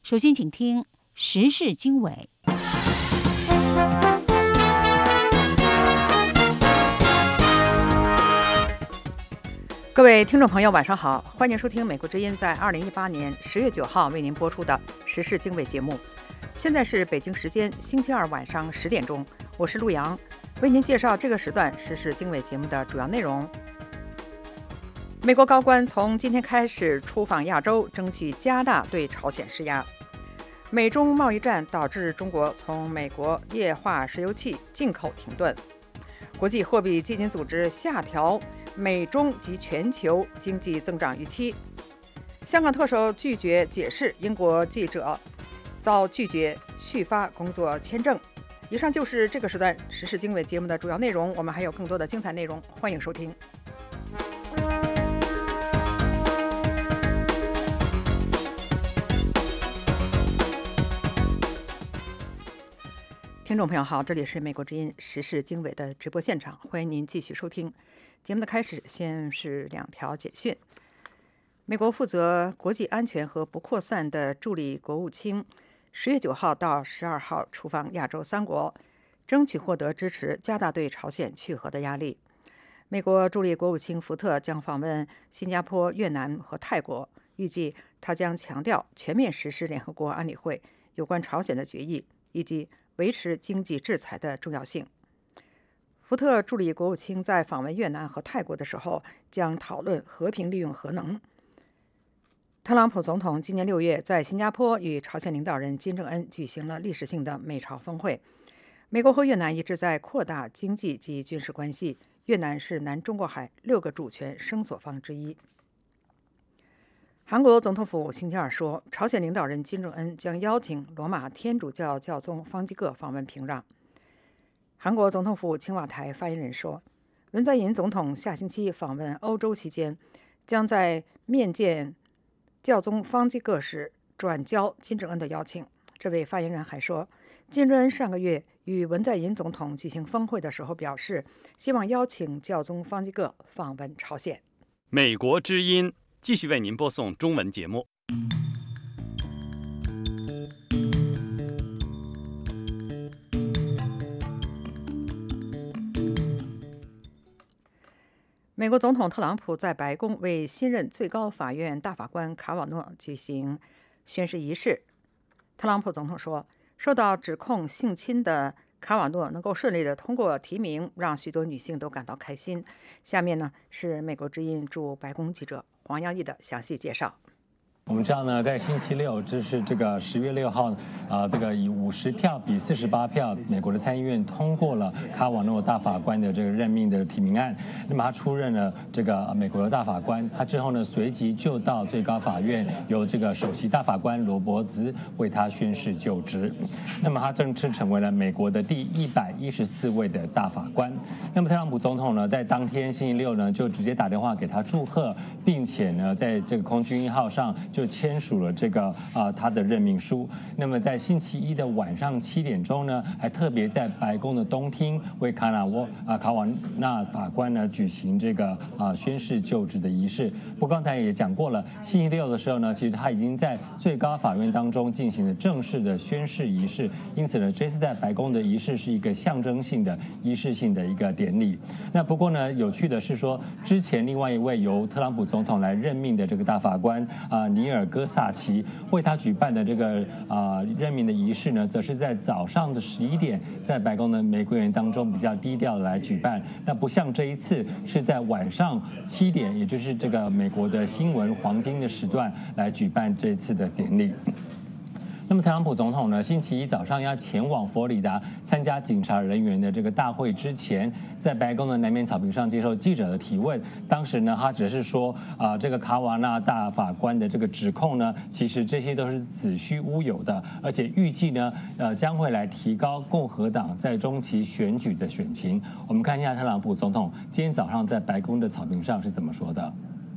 首先，请听时事经纬。 各位听众朋友，晚上好，欢迎收听美国之音在2018年10月9号为您播出的时事经纬节目。现在是北京时间星期二晚上10点钟，我是陆阳，为您介绍这个时段时事经纬节目的主要内容。美国高官从今天开始出访亚洲，争取加大对朝鲜施压。美中贸易战导致中国从美国液化石油气进口停顿。国际货币基金组织下调美中及全球经济增长预期。香港特首拒绝解释英国记者遭拒绝续发工作签证。以上就是这个时段时事经纬节目的主要内容，我们还有更多的精彩内容，欢迎收听。听众朋友好，这里是美国之音时事经纬的直播现场，欢迎您继续收听。节目的开始，先是两条简讯。美国负责国际安全和不扩散的助理国务卿10月9号到12号出访亚洲3国，争取获得支持，加大对朝鲜去核的压力。美国助理国务卿福特将访问新加坡、越南和泰国，预计他将强调全面实施联合国安理会有关朝鲜的决议，以及维持经济制裁的重要性。福特助理国务卿在访问越南和泰国的时候，将讨论和平利用核能。特朗普总统今年6月在新加坡与朝鲜领导人金正恩举行了历史性的美朝峰会。美国和越南一直在扩大经济及军事关系，越南是南中国海6个主权声索方之一。韩国总统府星期二说，朝鲜领导人金正恩将邀请罗马天主教教宗方济各访问平壤。韩国总统府青瓦台发言人说，文在寅总统下星期访问欧洲期间，将在面见教宗方济各时转交金正恩的邀请。这位发言人还说，金正恩上个月与文在寅总统举行峰会的时候表示，希望邀请教宗方济各访问朝鲜。 美国之音继续为您播送中文节目。 美国总统特朗普在白宫为新任最高法院大法官卡瓦诺举行宣誓仪式。特朗普总统说，受到指控性侵的卡瓦诺能够顺利地通过提名，让许多女性都感到开心。下面呢是美国之音驻白宫记者黄洋溢的详细介绍。 我们知道呢，在星期六，这是这个10月6号，这个以50票比48票，美国的参议院通过了卡瓦诺大法官的这个任命的提名案。那么他出任了这个美国的大法官，他之后呢，随即就到最高法院，由这个首席大法官罗伯兹为他宣誓就职。那么他正式成为了美国的第114位的大法官。那么特朗普总统呢，在当天星期六呢，就直接打电话给他祝贺，并且呢，在这个空军1号上就签署了这个他的任命书。那么在星期一的晚上7点钟呢，还特别在白宫的东厅为卡瓦纳法官呢举行这个宣誓就职的仪式。不过刚才也讲过了，星期六的时候呢，其实他已经在最高法院当中进行了正式的宣誓仪式，因此呢，这次在白宫的仪式是一个象征性的仪式性的一个典礼。那不过呢，有趣的是说，之前另外一位由特朗普总统来任命的这个大法官尼尔戈萨奇为他举办的这个任命的仪式呢，则是在早上的11点，在白宫的玫瑰园当中比较低调的来举办。那不像这一次是在晚上7点，也就是这个美国的新闻黄金的时段来举办这次的典礼。那么特朗普总统呢，星期一早上要前往佛罗里达参加警察人员的这个大会之前，在白宫的南面草坪上接受记者的提问。当时呢，他只是说这个卡瓦纳大法官的这个指控呢，其实这些都是子虚乌有的，而且预计呢，将会来提高共和党在中期选举的选情。我们看一下特朗普总统今天早上在白宫的草坪上是怎么说的。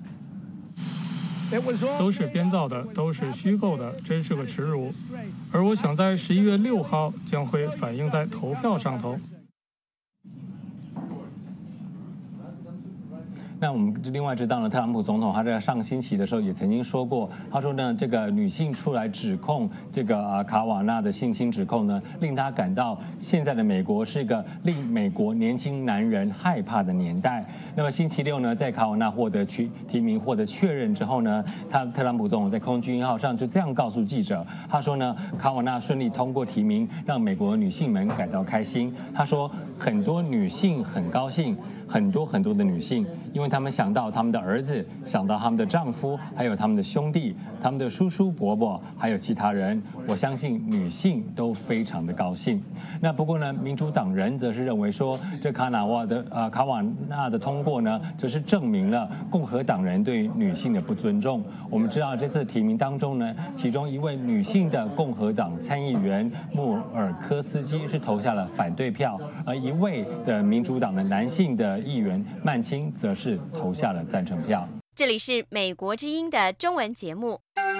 都是编造的，都是虚构的，真是个耻辱。而我想在11月6号将会反映在投票上头。 那我们另外知道呢，特朗普总统他在上星期的时候也曾经说过，他说呢，这个女性出来指控这个卡瓦纳的性侵指控呢，令他感到现在的美国是一个令美国年轻男人害怕的年代。那么星期六呢，在卡瓦纳获得提名获得确认之后呢，特朗普总统在空军1号上就这样告诉记者，他说呢，卡瓦纳顺利通过提名，让美国女性们感到开心。他说很多女性很高兴。很多的女性，因为她们想到他们的儿子，想到他们的丈夫，还有他们的兄弟，他们的叔叔伯伯，还有其他人。我相信女性都非常的高兴。那不过呢，民主党人则是认为说，这卡瓦纳的通过呢，则是证明了共和党人对女性的不尊重。我们知道这次提名当中呢，其中一位女性的共和党参议员穆尔科斯基是投下了反对票，而一位的民主党的男性的议员曼青则是投下了赞成票。 这里是美国之音的中文节目。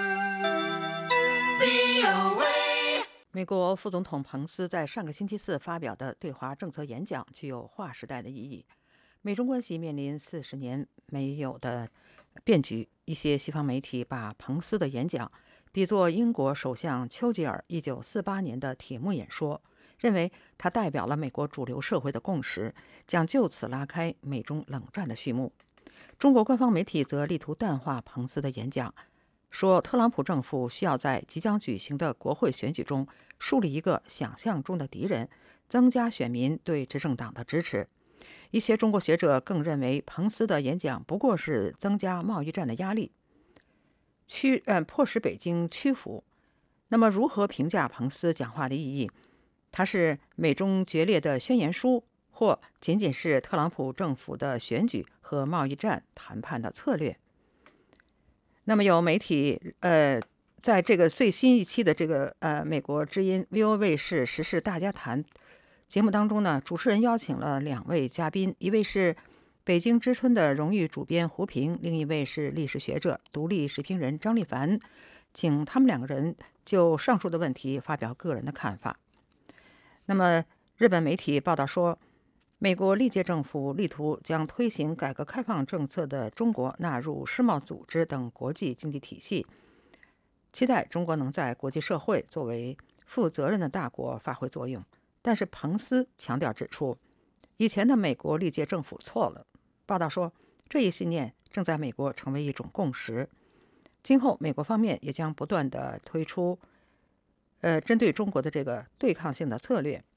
美国副总统彭斯在上个星期四发表的对华政策演讲具有划时代的意义。美中关系面临40年没有的变局，一些西方媒体把彭斯的演讲比作英国首相丘吉尔1948年的铁幕演说，认为它代表了美国主流社会的共识，将就此拉开美中冷战的序幕。中国官方媒体则力图淡化彭斯的演讲，说特朗普政府需要在即将举行的国会选举中树立一个想象中的敌人，增加选民对执政党的支持。一些中国学者更认为彭斯的演讲不过是增加贸易战的压力，迫使北京屈服。那么如何评价彭斯讲话的意义？它是美中决裂的宣言书，或仅仅是特朗普政府的选举和贸易战谈判的策略？那么有媒体在这个最新一期的这个美国之音 VOA 卫视时事大家谈节目当中呢，主持人邀请了2位嘉宾，一位是北京之春的荣誉主编胡平，另一位是历史学者、独立时评人张立凡，请他们2个人就上述的问题发表个人的看法。那么日本媒体报道说，美国历届政府力图将推行改革开放政策的中国纳入世贸组织等国际经济体系，期待中国能在国际社会作为负责任的大国发挥作用。但是彭斯强调指出，以前的美国历届政府错了。报道说，这一信念正在美国成为一种共识，今后美国方面也将不断地推出针对中国的这个对抗性的策略。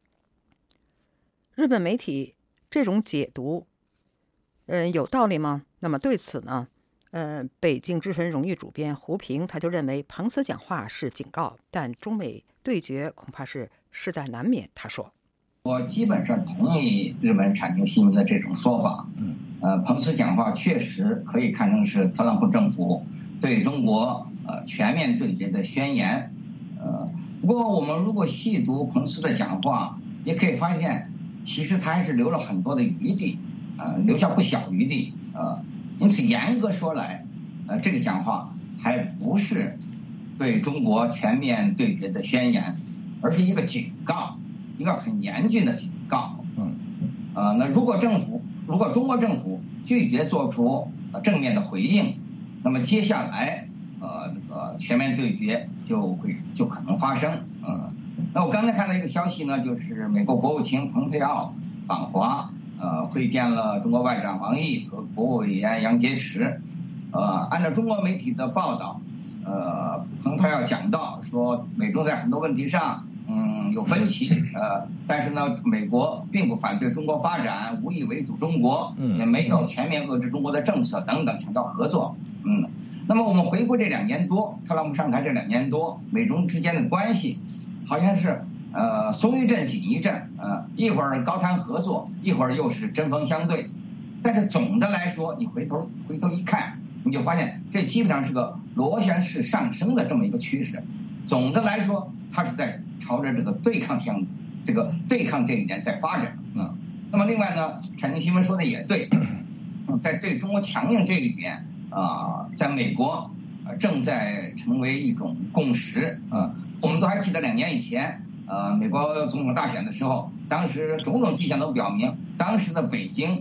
日本媒体这种解读有道理吗？那么对此呢，北京之声荣誉主编胡平他就认为，彭斯讲话是警告，但中美对决恐怕是势在难免。他说， 我基本上同意日本产经新闻的这种说法。彭斯讲话确实可以看成是特朗普政府对中国全面对决的宣言。不过我们如果细读彭斯的讲话，也可以发现，其实他还是留了很多的余地，留下不小余地。因此严格说来，这个讲话还不是对中国全面对决的宣言，而是一个警告，一个很严峻的警告。那如果中国政府拒绝做出正面的回应，那么接下来全面对决就可能发生。那我刚才看到一个消息呢，就是美国国务卿蓬佩奥访华，会见了中国外长王毅和国务委员杨洁篪。按照中国媒体的报道，蓬佩奥讲到说，美中在很多问题上有分歧，但是呢，美国并不反对中国发展，无意围堵中国，也没有全面遏制中国的政策等等，强调合作。那么我们回顾这2年多，特朗普上台这2年多，美中之间的关系好像是松一阵紧一阵，一会儿高谈合作，一会儿又是针锋相对。但是总的来说，你回头一看，你就发现这基本上是个螺旋式上升的这么一个趋势。总的来说，它是在朝着这个对抗这一点在发展。那么另外呢，产经新闻说的也对，在对中国强硬这一点在美国正在成为一种共识。我们都还记得2年以前，美国总统大选的时候，当时种种迹象都表明，当时的北京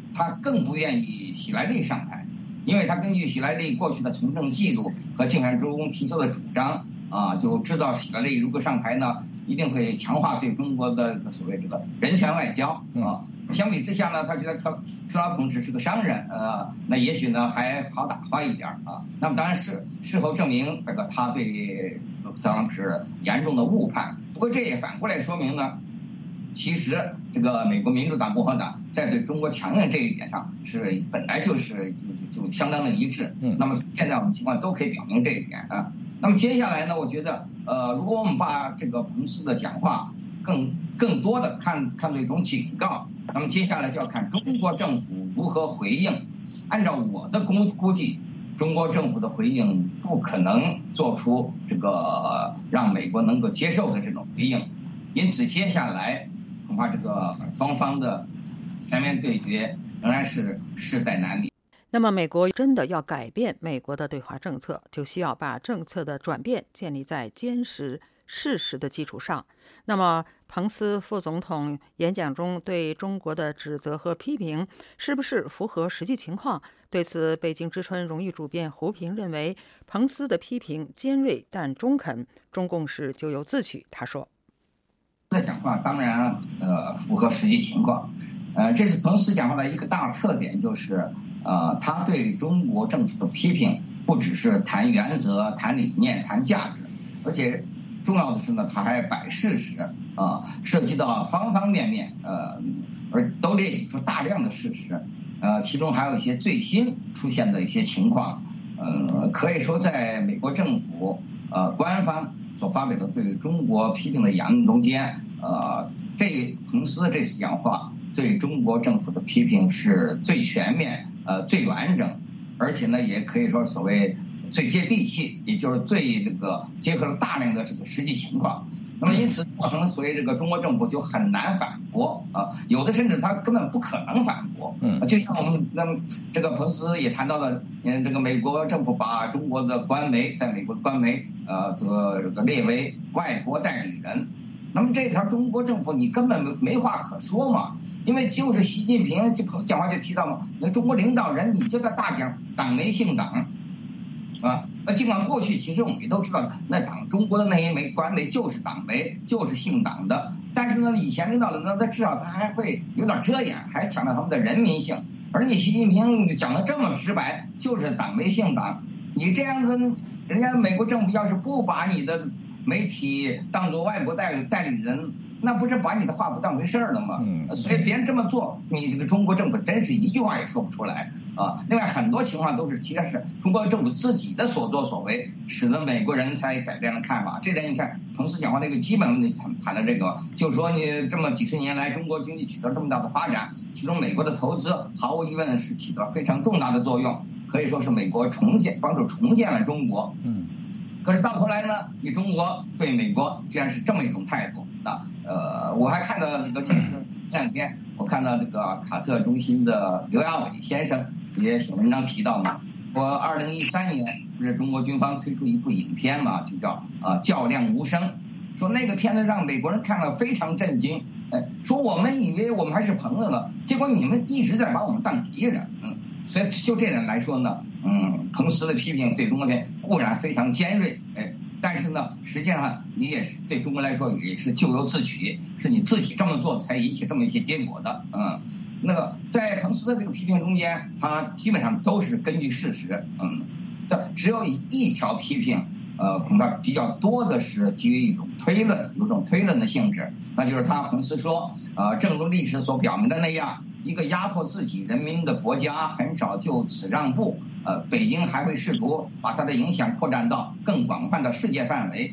他更不愿意希拉里上台，因为他根据希拉里过去的从政记录和竞选中提出的主张就知道希拉里如果上台呢，一定会强化对中国的所谓这个人权外交相比之下呢，他觉得特朗普只是个商人那也许呢还好打发一点那么当然事后证明这个他对特朗普是严重的误判。不过这也反过来说明呢，其实这个美国民主党、共和党在对中国强硬这一点上是本来就相当的一致。那么现在我们情况都可以表明这一点那么接下来呢，我觉得如果我们把这个彭斯的讲话更多的看作一种警告，那么接下来就要看中国政府如何回应。按照我的估计，中国政府的回应不可能做出这个让美国能够接受的这种回应，因此接下来恐怕这个双方的全面对决仍然是势在难免。 那么美国真的要改变美国的对华政策，就需要把政策的转变建立在坚实事实的基础上。那么彭斯副总统演讲中对中国的指责和批评是不是符合实际情况？对此，北京之春荣誉主编胡平认为，彭斯的批评尖锐但中肯，中共是咎由自取。他说， 这讲话当然符合实际情况。这是彭斯讲话的一个大特点，就是他对中国政府的批评不只是谈原则、谈理念、谈价值，而且重要的是呢，他还摆事实涉及到方方面面而都列举出大量的事实其中还有一些最新出现的一些情况可以说在美国政府官方所发表的对中国批评的言论中间彭斯的这次讲话对中国政府的批评是最全面最完整，而且呢也可以说所谓最接地气，也就是最这个结合了大量的这个实际情况。那么因此造成所谓这个中国政府就很难反驳有的甚至他根本不可能反驳。就像我们这个彭斯也谈到了，这个美国政府把中国的官媒在美国的官媒这个列为外国代理人，那么这条中国政府你根本没话可说嘛。因为就是习近平讲话就提到嘛，那中国领导人你就在大讲党媒姓党那尽管过去其实我们也都知道，那中国的那些官媒就是党媒，就是姓党的，但是呢以前领导人呢他至少他还会有点遮掩，还强调他们的人民性，而你习近平讲的这么直白，就是党媒姓党，你这样子人家美国政府要是不把你的媒体当作外国代理人，那不是把你的话不当回事儿了吗？所以别人这么做，你这个中国政府真是一句话也说不出来另外很多情况都是其实是中国政府自己的所作所为，使得美国人才改变了看法。这点你看彭斯讲话那个基本问题谈的这个，就是说你这么几十年来中国经济取得这么大的发展，其中美国的投资毫无疑问是起到非常重大的作用，可以说是美国帮助重建了中国。可是到头来呢，你中国对美国居然是这么一种态度我还看到这两天我看到这个卡特中心的刘亚伟先生也写文章提到嘛，我2013年不是中国军方推出一部影片嘛，就叫较量无声，说那个片子让美国人看了非常震惊，说我们以为我们还是朋友呢，结果你们一直在把我们当敌人。所以就这点来说呢，彭斯的批评对中国片固然非常尖锐，但是呢，实际上你也是对中国来说也是咎由自取，是你自己这么做才引起这么一些结果的。那个在彭斯的这个批评中间，他基本上都是根据事实，只有一条批评，恐怕比较多的是基于一种推论，有种推论的性质，那就是彭斯说，正如历史所表明的那样，一个压迫自己人民的国家很少就此让步，北京还会试图把它的影响扩展到更广泛的世界范围。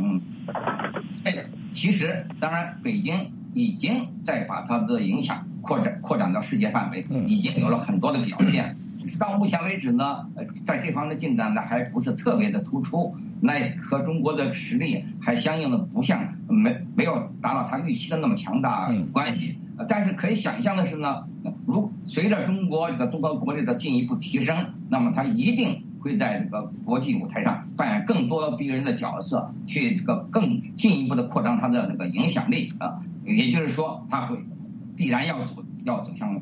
其实当然北京已经在把它的影响扩展到世界范围，已经有了很多的表现。到目前为止呢，在这方面的进展呢还不是特别的突出，那和中国的实力还相应的不像没有达到他预期的那么强大有关系。但是可以想象的是呢，随着中国这个综合国力的进一步提升，那么它一定会在这个国际舞台上扮演更多的逼人的角色，去这个更进一步的扩张它的这个影响力也就是说，它会必然要走向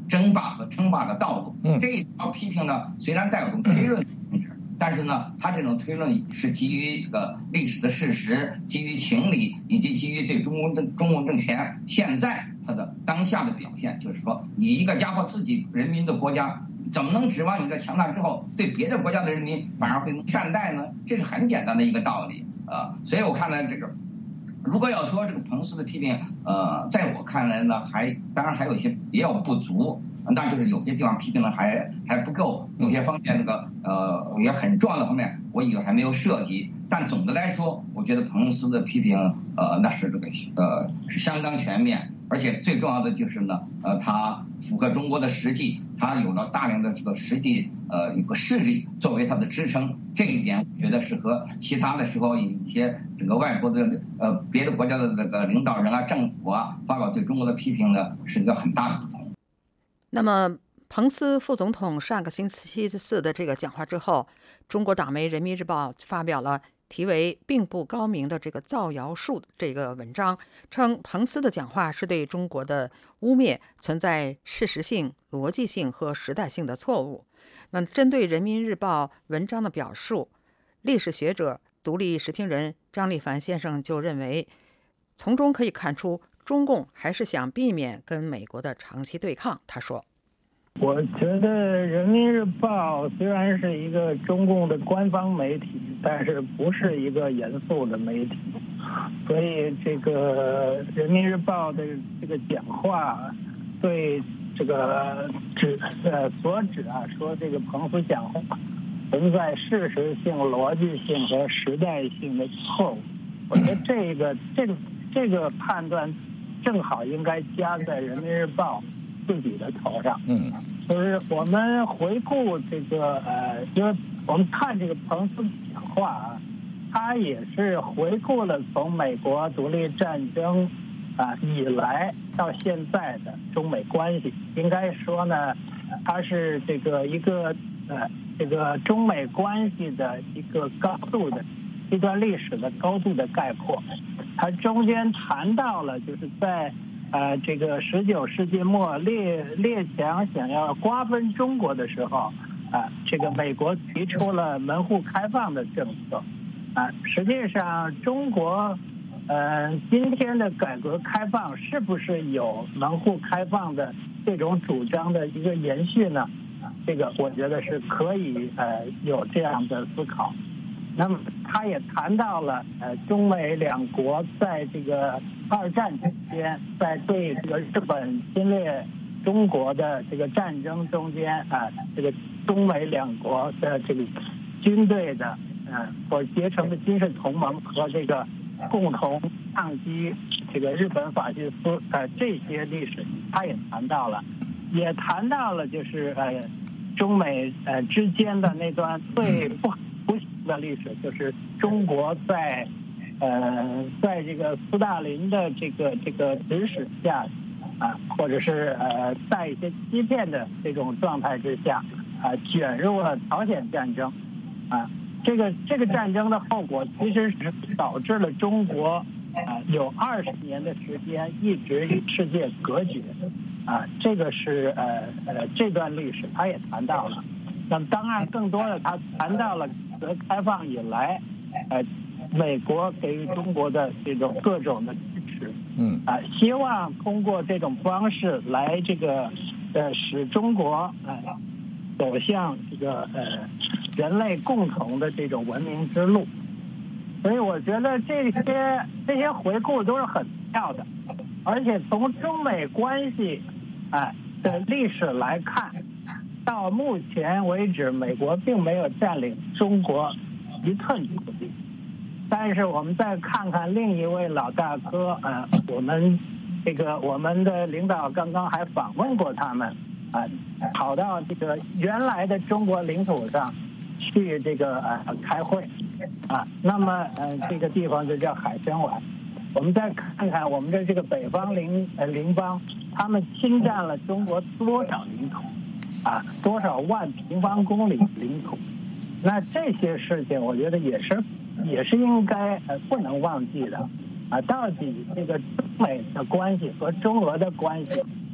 争霸和称霸的道路。这一条批评呢，虽然带有种推论性质，但是呢，他这种推论是基于这个历史的事实，基于情理，以及基于对中共政权现在它的当下的表现。就是说，你一个家伙自己人民的国家，怎么能指望你在强大之后对别的国家的人民反而会善待呢？这是很简单的一个道理啊。所以我看来这个。如果要说这个彭斯的批评，在我看来呢，当然还有一些也有不足，那就是有些地方批评的还不够，有些方面也很重要的方面，我以为还没有涉及。但总的来说，我觉得彭斯的批评，那是是相当全面，而且最重要的就是呢，他符合中国的实际，他有了大量的这个实际一个势力作为他的支撑，这一点我觉得是和其他的时候一些整个外国的别的国家的这个领导人啊、政府啊发表对中国的批评呢，是一个很大的不同。 那么，彭斯副总统上个星期四的这个讲话之后，中国党媒《人民日报》发表了题为“并不高明”的这个造谣术这个文章，称彭斯的讲话是对中国的污蔑，存在事实性、逻辑性和时代性的错误。那针对《人民日报》文章的表述，历史学者、独立时评人张立凡先生就认为，从中可以看出中共还是想避免跟美国的长期对抗。他说：“ 我觉得《人民日报》虽然是一个中共的官方媒体，但是不是一个严肃的媒体，所以这个《人民日报》的这个讲话对这个所指说这个彭斯讲话存在事实性、逻辑性和时代性的错误。我觉得这个判断正好应该加在《人民日报》自己的头上。就是我们回顾这个就是我们看这个彭斯讲话他也是回顾了从美国独立战争以来到现在的中美关系。应该说呢，它是这个一个这个中美关系的一个高度的一段历史的高度的概括。它中间谈到了就是在这个19世纪末列强想要瓜分中国的时候这个美国提出了门户开放的政策实际上中国今天的改革开放是不是有门户开放的这种主张的一个延续呢？这个我觉得是可以有这样的思考。那么他也谈到了中美两国在这个二战期间，在对这个日本侵略中国的这个战争中间这个中美两国的这个军队的所结成的军事同盟和这个共同抗击这个日本法西斯这些历史他也谈到了，也谈到了就是中美之间的那段最不幸的历史，就是中国在这个斯大林的这个指使下或者是在一些欺骗的这种状态之下卷入了朝鲜战争这个战争的后果其实是导致了中国有20年的时间一直与世界隔绝这个是这段历史他也谈到了。那么当然更多的他谈到了改革开放以来美国给予中国的这种各种的支持希望通过这种方式来这个使中国走向这个人类共同的这种文明之路。所以我觉得这些回顾都是很重要的，而且从中美关系的历史来看，到目前为止美国并没有占领中国一寸土地。但是我们再看看另一位老大哥我们的领导刚刚还访问过他们跑到这个原来的中国领土上去这个开会那么这个地方就叫海参崴。我们再看看我们的这个北方邻邦，他们侵占了中国多少领土多少万平方公里领土。那这些事情我觉得也是应该不能忘记的到底这个中美的关系和中俄的关系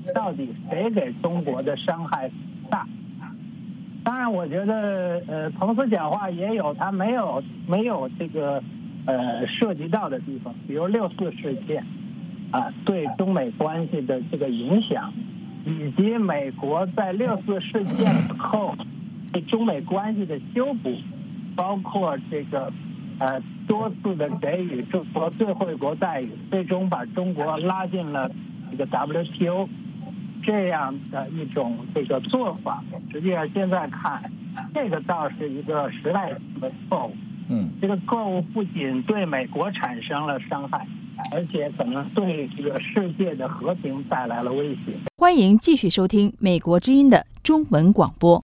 到底谁给中国的伤害大？当然，我觉得彭斯讲话也有他没有这个涉及到的地方，比如6·4事件对中美关系的这个影响，以及美国在6·4事件后对中美关系的修补，包括这个多次的给予中国最惠国待遇，最终把中国拉进了这个 WTO 这样的一种这个做法。实际上现在看，这个倒是一个时代性的错误。这个错误不仅对美国产生了伤害，而且可能对这个世界的和平带来了威胁。 欢迎继续收听美国之音的中文广播。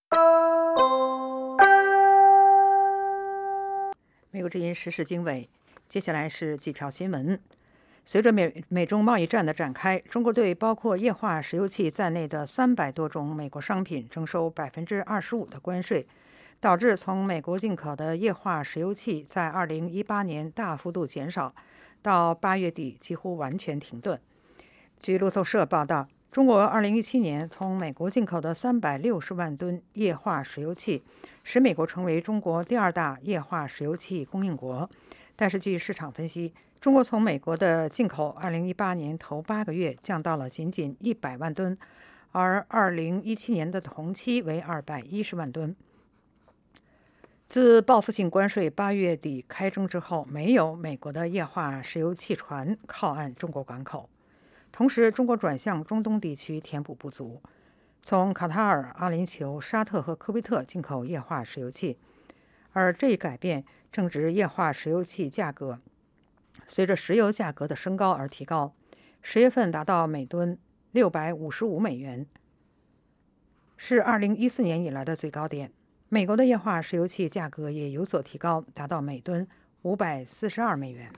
美国之音时事经纬，接下来是几条新闻。随着美中贸易战的展开，中国对包括液化石油气在内的300多种美国商品征收25%的关税，导致从美国进口的液化石油气在2018年大幅度减少，到8月底几乎完全停顿。据路透社报道，中国2017年从美国进口的360万吨液化石油气，使美国成为中国第2大液化石油气供应国。但是据市场分析，中国从美国的进口2018年头8个月降到了仅仅100万吨，而2017年的同期为210万吨。自报复性关税8月底开征之后，没有美国的液化石油气船靠岸中国港口。同时，中国转向中东地区填补不足，从卡塔尔、阿联酋、沙特和科威特进口液化石油气，而这一改变正值液化石油气价格随着石油价格的升高而提高，10月份达到每吨655美元，是2014年以来的最高点。美国的液化石油气价格也有所提高，达到每吨542美元。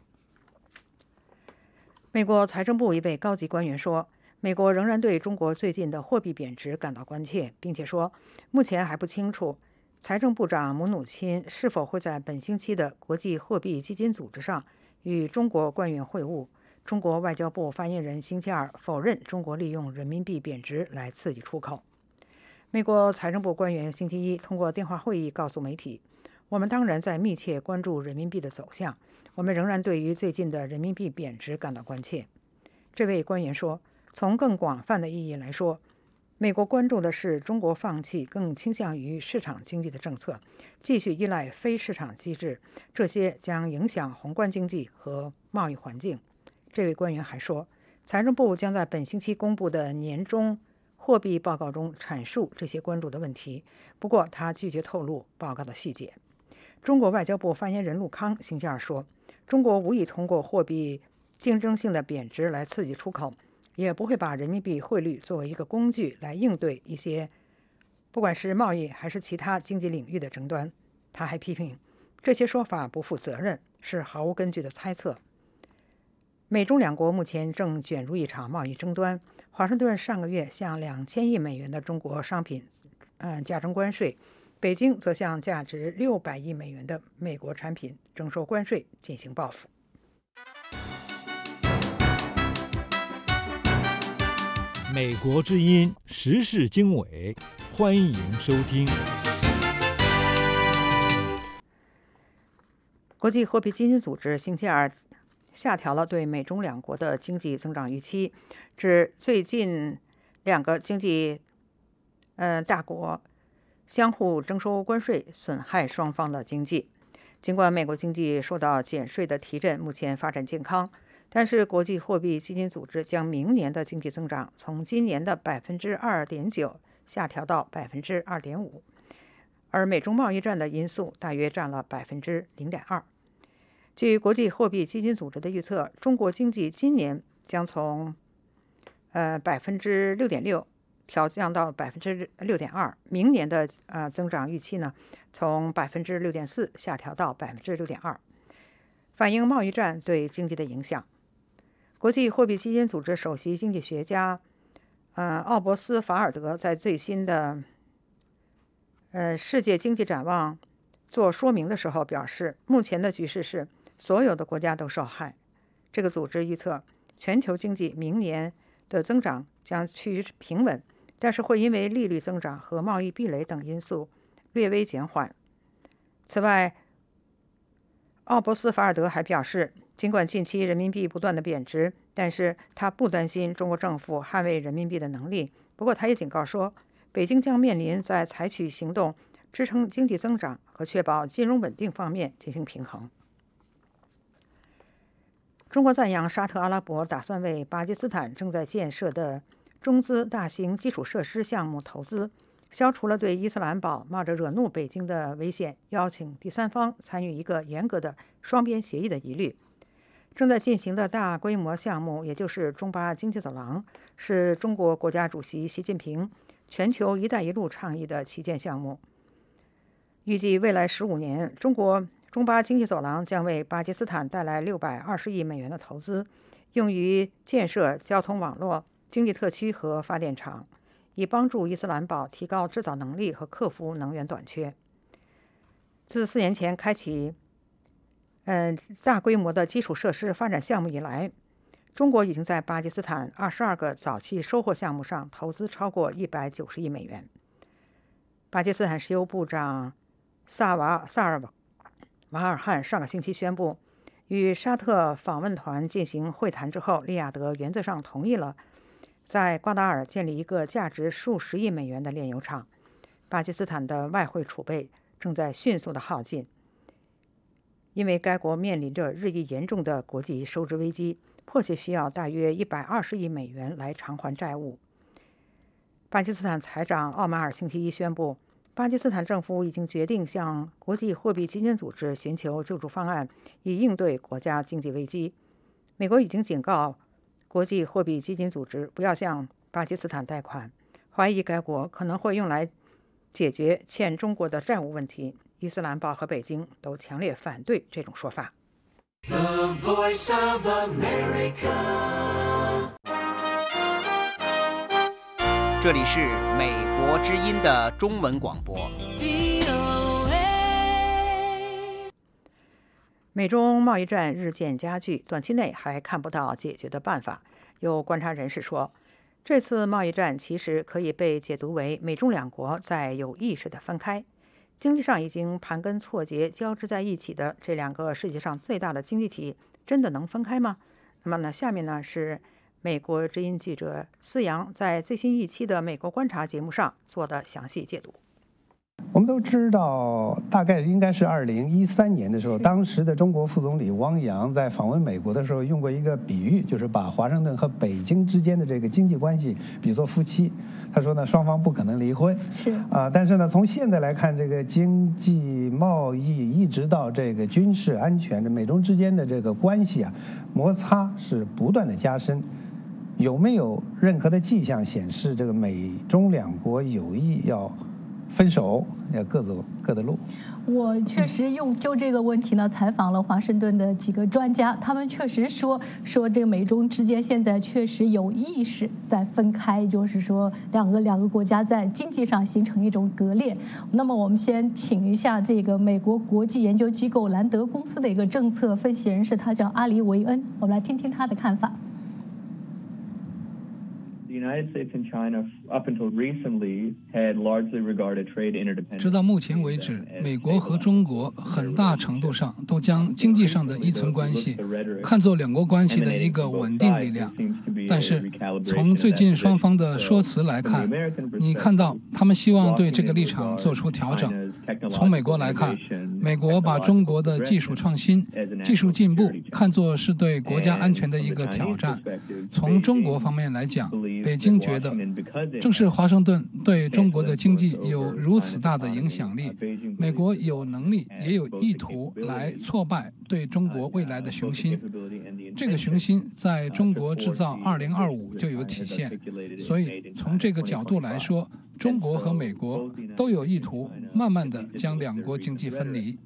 美国财政部一位高级官员说，美国仍然对中国最近的货币贬值感到关切，并且说，目前还不清楚财政部长姆努钦是否会在本星期的国际货币基金组织上与中国官员会晤。中国外交部发言人星期二否认中国利用人民币贬值来刺激出口。美国财政部官员星期一通过电话会议告诉媒体，我们当然在密切关注人民币的走向，我们仍然对于最近的人民币贬值感到关切。这位官员说，从更广泛的意义来说，美国关注的是中国放弃更倾向于市场经济的政策，继续依赖非市场机制，这些将影响宏观经济和贸易环境。这位官员还说，财政部将在本星期公布的年中货币报告中阐述这些关注的问题，不过他拒绝透露报告的细节。中国外交部发言人陆康星期二说，中国无意通过货币竞争性的贬值来刺激出口，也不会把人民币汇率作为一个工具来应对一些不管是贸易还是其他经济领域的争端。他还批评这些说法不负责任，是毫无根据的猜测。美中两国目前正卷入一场贸易争端。华盛顿上个月向2000亿美元的中国商品加征关税，北京则向价值600亿美元的美国产品征收关税进行报复。 美国之音时事经纬，欢迎收听。 国际货币基金组织星期二下调了对美中两国的经济增长预期，指最近两个经济大国相互征收关税，损害双方的经济。尽管美国经济受到减税的提振，目前发展健康，但是国际货币基金组织将明年的经济增长从今年的2.9%下调到2.5%，而美中贸易战的因素大约占了0.2%。据国际货币基金组织的预测，中国经济今年将从6.6%调降到6.2%，明年的增长预期呢，从6.4%下调到6.2%，反映贸易战对经济的影响。国际货币基金组织首席经济学家奥伯斯法尔德在最新的世界经济展望做说明的时候表示，目前的局势是所有的国家都受害。这个组织预测，全球经济明年的增长将趋于平稳，但是会因为利率增长和贸易壁垒等因素略微减缓。此外，奥伯斯法尔德还表示，尽管近期人民币不断的贬值，但是他不担心中国政府捍卫人民币的能力。不过，他也警告说，北京将面临在采取行动支撑经济增长和确保金融稳定方面进行平衡。中国赞扬沙特阿拉伯打算为巴基斯坦正在建设的中资大型基础设施项目投资，消除了对伊斯兰堡冒着惹怒北京的危险，邀请第三方参与一个严格的双边协议的疑虑。正在进行的大规模项目，也就是中巴经济走廊，是中国国家主席习近平全球“一带一路”倡议的旗舰项目。预计未来15年，中巴经济走廊将为巴基斯坦带来620亿美元的投资，用于建设交通网络、经济特区和发电厂，以帮助伊斯兰堡提高制造能力和克服能源短缺。自4年前开启大规模的基础设施发展项目以来，中国已经在巴基斯坦22个早期收获项目上投资超过190亿美元。巴基斯坦石油部长萨尔瓦尔汗上个星期宣布，与沙特访问团进行会谈之后，利雅得原则上同意了在瓜达尔建立一个价值数十亿美元的炼油厂。巴基斯坦的外汇储备正在迅速的耗尽，因为该国面临着日益严重的国际收支危机，迫切需要大约120亿美元来偿还债务。巴基斯坦财长奥马尔星期一宣布，巴基斯坦政府已经决定向国际货币基金组织寻求救助方案，以应对国家经济危机。美国已经警告国际货币基金组织不要向巴基斯坦贷款，怀疑该国可能会用来解决欠中国的债务问题。伊斯兰堡和北京都强烈反对这种说法。 The Voice of America。 这里是美国之音的中文广播。 美中贸易战日渐加剧，短期内还看不到解决的办法。有观察人士说，这次贸易战其实可以被解读为美中两国在有意识地分开。经济上已经盘根错节交织在一起的这两个世界上最大的经济体，真的能分开吗？那么呢，下面呢是美国之音记者思阳在最新一期的《美国观察》节目上做的详细解读。 我们都知道，大概应该是2013年的时候，当时的中国副总理汪洋在访问美国的时候用过一个比喻，就是把华盛顿和北京之间的这个经济关系比作夫妻。他说呢，双方不可能离婚。是但是呢，从现在来看，这个经济贸易一直到这个军事安全，这美中之间的这个关系啊，摩擦是不断的加深。有没有任何的迹象显示，这个美中两国有意要分手，要各走各的路？ 我确实就这个问题呢，采访了华盛顿的几个专家，他们确实说这个美中之间现在确实有意识在分开，就是说两个国家在经济上形成一种割裂。那么我们先请一下这个美国国际研究机构兰德公司的一个政策分析人士，他叫阿里维恩，我们来听听他的看法。 直到目前为止，美国和中国很大程度上都将经济上的依存关系看作两国关系的一个稳定力量。但是从最近双方的说辞来看，你看到他们希望对这个立场做出调整。从美国来看，美国把中国的技术创新、技术进步看作是对国家安全的一个挑战。从中国方面来讲，北京觉得正是华盛顿对中国的经济有如此大的影响力，美国有能力也有意图来挫败对中国未来的雄心。这个雄心在中国制造2025就有体现。所以从这个角度来说，中国和美国都有意图慢慢地将两国经济分离。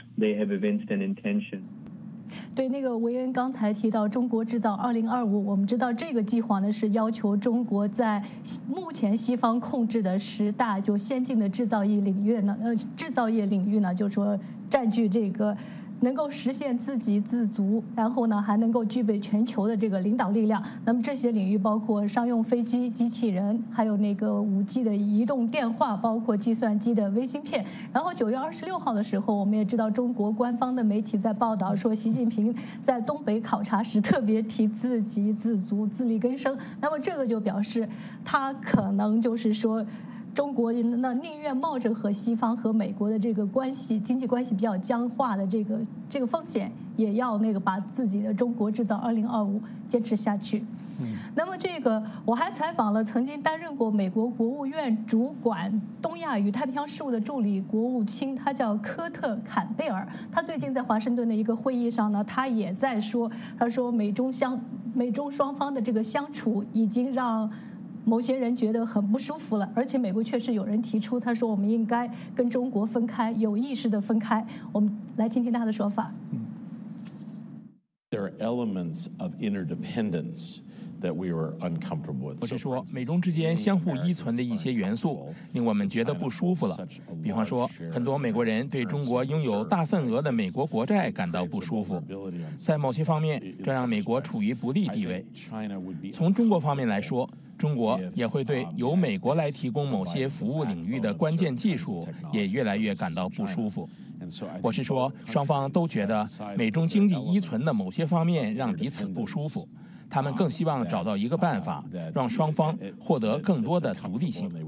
对，那个维恩刚才提到中国制造2025，我们知道这个计划呢是要求中国在目前西方控制的10大就先进的制造业领域呢，就是说占据这个能够实现自给自足，然后呢还能够具备全球的这个领导力量。那么这些领域包括商用飞机、机器人，还有那个5G 的移动电话，包括计算机的微芯片。然后9月26号的时候，我们也知道中国官方的媒体在报道说，习近平在东北考察时特别提自给自足、自力更生。那么这个就表示他可能就是说，中国那宁愿冒着和西方和美国的这个关系、经济关系比较僵化的这个风险，也要那个把自己的中国制造2025坚持下去。那么这个我还采访了曾经担任过美国国务院主管东亚与太平洋事务的助理国务卿，他叫科特·坎贝尔。他最近在华盛顿的一个会议上呢，他也在说，他说美中双方的这个相处已经让某些人觉得很不舒服了，而且美国确实有人提出，他说我们应该跟中国分开，有意识的分开。我们来听听他的说法。 There are elements of interdependence that we were uncomfortable with. 我是说，美中之间相互依存的一些元素令我们觉得不舒服了。比方说，很多美国人对中国拥有大份额的美国国债感到不舒服，在某些方面，这让美国处于不利地位。从中国方面来说，中国也会对由美国来提供某些服务领域的关键技术也越来越感到不舒服。我是说，双方都觉得美中经济依存的某些方面让彼此不舒服，他们更希望找到一个办法，让双方获得更多的独立性。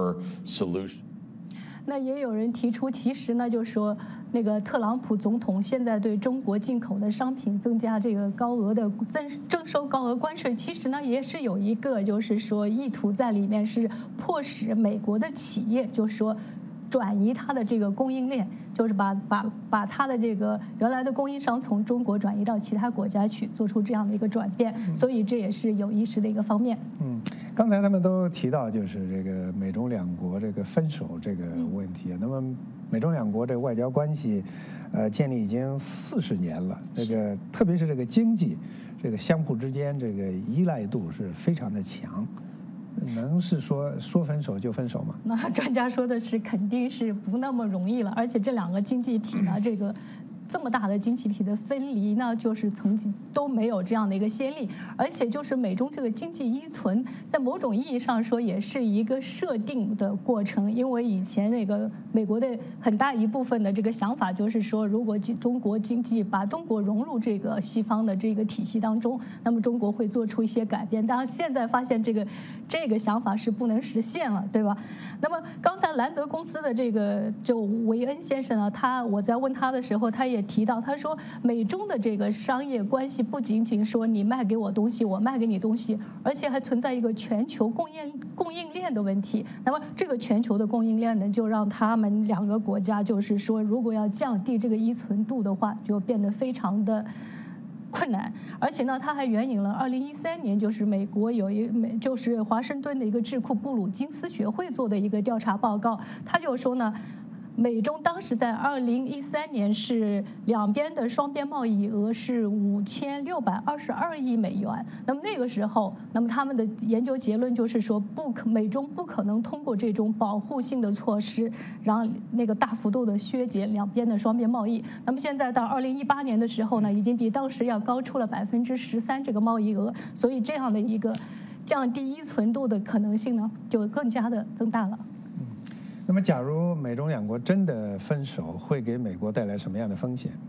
那也有人提出，其实呢，就是说，那个特朗普总统现在对中国进口的商品增加这个高额的征收高额关税，其实呢也是有一个就是说意图在里面，是迫使美国的企业就是说转移它的这个供应链，就是把它的这个原来的供应商从中国转移到其他国家去，做出这样的一个转变，所以这也是有意识的一个方面。 刚才他们都提到就是这个美中两国这个分手这个问题。那么美中两国这个外交关系，建立已经40年了。这个特别是这个经济，这个相互之间这个依赖度是非常的强。能是说分手就分手吗？ 那专家说的是肯定是不那么容易了，而且这两个经济体呢，这么大的经济体的分离呢，就是曾经都没有这样的一个先例，而且就是美中这个经济依存，在某种意义上说也是一个设定的过程，因为以前那个美国的很大一部分的这个想法就是说，如果中国经济把中国融入这个西方的这个体系当中，那么中国会做出一些改变。当然现在发现这个想法是不能实现了，对吧？那么刚才兰德公司的这个就维恩先生呢，我在问他的时候，他也提到，他说美中的这个商业关系不仅仅说你卖给我东西，我卖给你东西，而且还存在一个全球供应链的问题。那么这个全球的供应链呢，就让他们两个国家就是说，如果要降低这个依存度的话，就变得非常的困难。而且呢，他还援引了2013年就是美国就是华盛顿的一个智库布鲁金斯学会做的一个调查报告，他就说呢，美中当时在2013年是两边的双边贸易额是5622亿美元。那么那个时候，那么他们的研究结论就是说，美中不可能通过这种保护性的措施，让那个大幅度的削减两边的双边贸易。那么现在到2018年的时候呢，已经比当时要高出了13%这个贸易额，所以这样的一个降低依存度的可能性呢，就更加的增大了。 那么，假如美中两国真的分手，会给美国带来什么样的风险？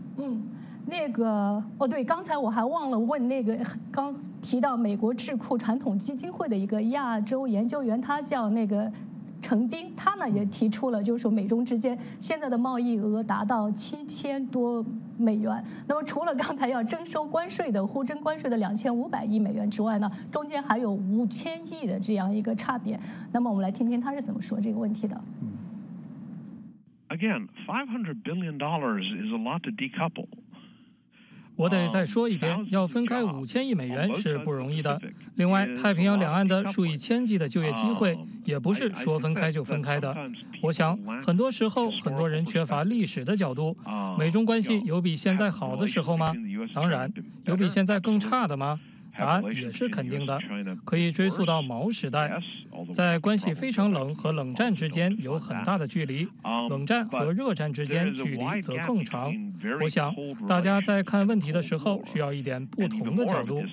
对，刚才我还忘了问那个刚提到美国智库传统基金会的一个亚洲研究员，他叫那个陈斌，他呢也提出了，就是说美中之间现在的贸易额达到7000多美元。那么除了刚才要征收关税的互征关税的2500亿美元之外呢，中间还有5000亿的这样一个差别。那么我们来听听他是怎么说这个问题的。 Again, $500 billion is a lot to decouple. 我得再说一遍，要分开5000亿美元是不容易的。另外，太平洋两岸的数以千计的就业机会，也不是说分开就分开的。我想，很多时候很多人缺乏历史的角度。美中关系有比现在好的时候吗？当然，有比现在更差的吗？ 答案也是肯定的，可以追溯到毛时代。在关系非常冷和冷战之间有很大的距离，冷战和热战之间距离则更长。我想大家在看问题的时候需要一点不同的角度。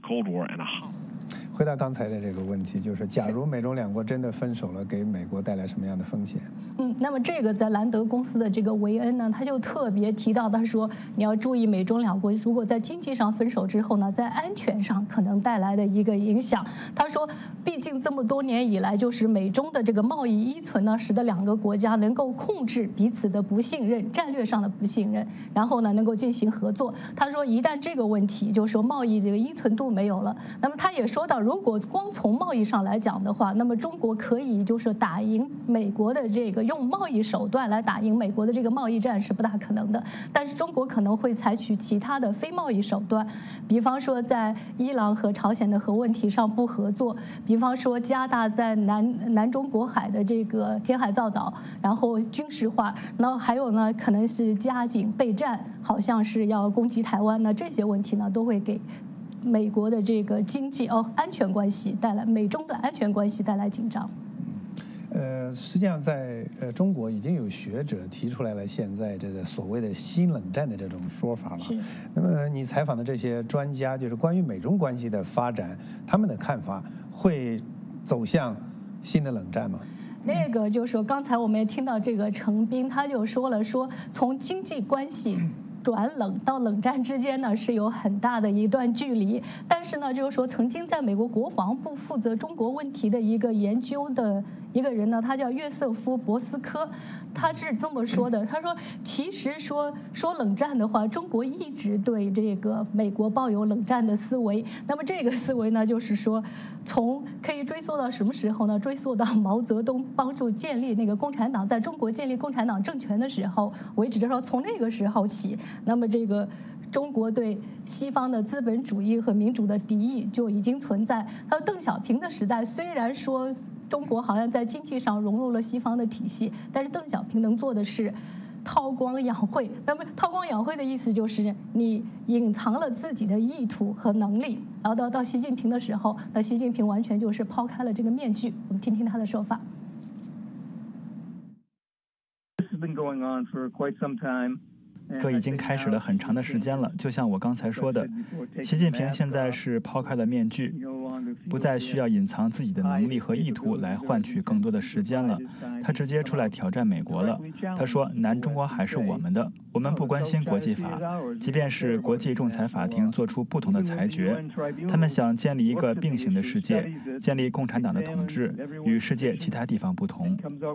回答刚才的这个问题，就是假如美中两国真的分手了，给美国带来什么样的风险？ 那么这个在兰德公司的这个维恩呢，他就特别提到，他说你要注意美中两国如果在经济上分手之后呢，在安全上可能带来的一个影响。他说，毕竟这么多年以来，就是美中的这个贸易依存呢，使得两个国家能够控制彼此的不信任，战略上的不信任，然后呢能够进行合作。他说，一旦这个问题就是说贸易这个依存度没有了，那么他也说到，如果光从贸易上来讲的话，那么中国可以就是打赢美国的这个用贸易手段来打赢美国的这个贸易战是不大可能的，但是中国可能会采取其他的非贸易手段，比方说在伊朗和朝鲜的核问题上不合作，比方说加大在南中国海的这个填海造岛，然后军事化，然后还有呢可能是加紧备战，好像是要攻击台湾，那这些问题呢都会给美国的这个经济安全关系带来美中的安全关系带来紧张。 实际上在中国已经有学者提出来了现在这个所谓的新冷战的这种说法了。那么你采访的这些专家，就是关于美中关系的发展，他们的看法会走向新的冷战吗？ 那个就是说，刚才我们也听到这个程彬他就说了，说从经济关系转冷到冷战之间呢是有很大的一段距离，但是呢就是说曾经在美国国防部负责中国问题的一个研究的一个人呢，他叫约瑟夫·博斯科，他是这么说的，他说其实说冷战的话，中国一直对这个美国抱有冷战的思维，那么这个思维呢就是说从可以追溯到什么时候呢？追溯到毛泽东帮助建立那个共产党，在中国建立共产党政权的时候为止，说从那个时候起，那么这个中国对西方的资本主义和民主的敌意就已经存在。到邓小平的时代，虽然说中国好像在经济上融入了西方的体系，但是邓小平能做的是韬光养晦。那么韬光养晦的意思就是你隐藏了自己的意图和能力，然后到习近平的时候，那习近平完全就是抛开了这个面具。我们听听他的说法。 这已经开始了很长的时间了，就像我刚才说的，习近平现在是抛开了面具，不再需要隐藏自己的能力和意图来换取更多的时间了。他直接出来挑战美国了。他说，南中国还是我们的，我们不关心国际法，即便是国际仲裁法庭做出不同的裁决，他们想建立一个并行的世界，建立共产党的统治，与世界其他地方不同。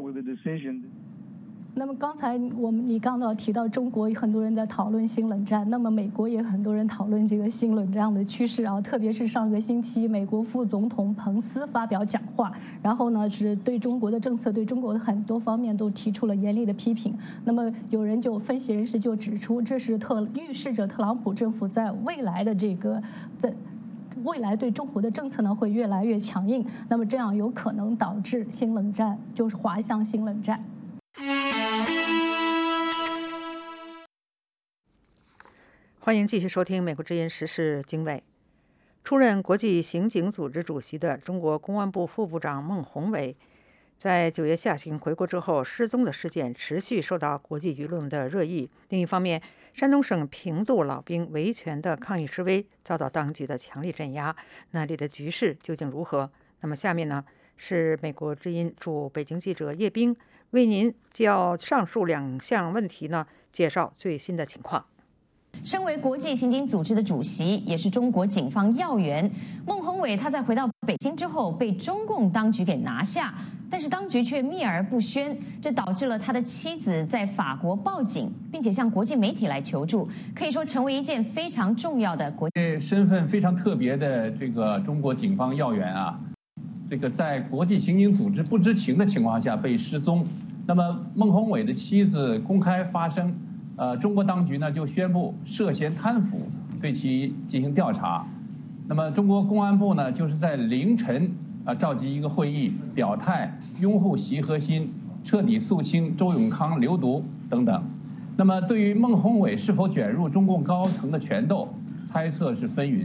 那么刚才你刚刚提到中国很多人在讨论新冷战，那么美国也很多人讨论这个新冷战的趋势啊，特别是上个星期美国副总统彭斯发表讲话，然后呢是对中国的政策、对中国的很多方面都提出了严厉的批评。那么有人就分析人士就指出，这是预示着特朗普政府在未来的未来对中国的政策呢会越来越强硬，那么这样有可能导致新冷战就是滑向新冷战。 欢迎继续收听《美国之音时事经纬》。出任国际刑警组织主席的中国公安部副部长孟宏伟，在9月下旬回国之后失踪的事件持续受到国际舆论的热议。另一方面，山东省平度老兵维权的抗议示威遭到当局的强力镇压，那里的局势究竟如何？那么下面呢，是美国之音驻北京记者叶冰为您就上述2项问题呢介绍最新的情况。 身为国际刑警组织的主席，也是中国警方要员，孟宏伟他在回到北京之后被中共当局给拿下，但是当局却秘而不宣，这导致了他的妻子在法国报警，并且向国际媒体来求助，可以说成为一件非常重要的国际身份非常特别的这个中国警方要员啊，这个在国际刑警组织不知情的情况下被失踪。那么孟宏伟的妻子公开发声。中国当局呢就宣布涉嫌贪腐，对其进行调查。那么中国公安部呢就是在凌晨召集一个会议，表态拥护习核心，彻底肃清周永康流毒等等。那么对于孟宏伟是否卷入中共高层的权斗，猜测是纷纭。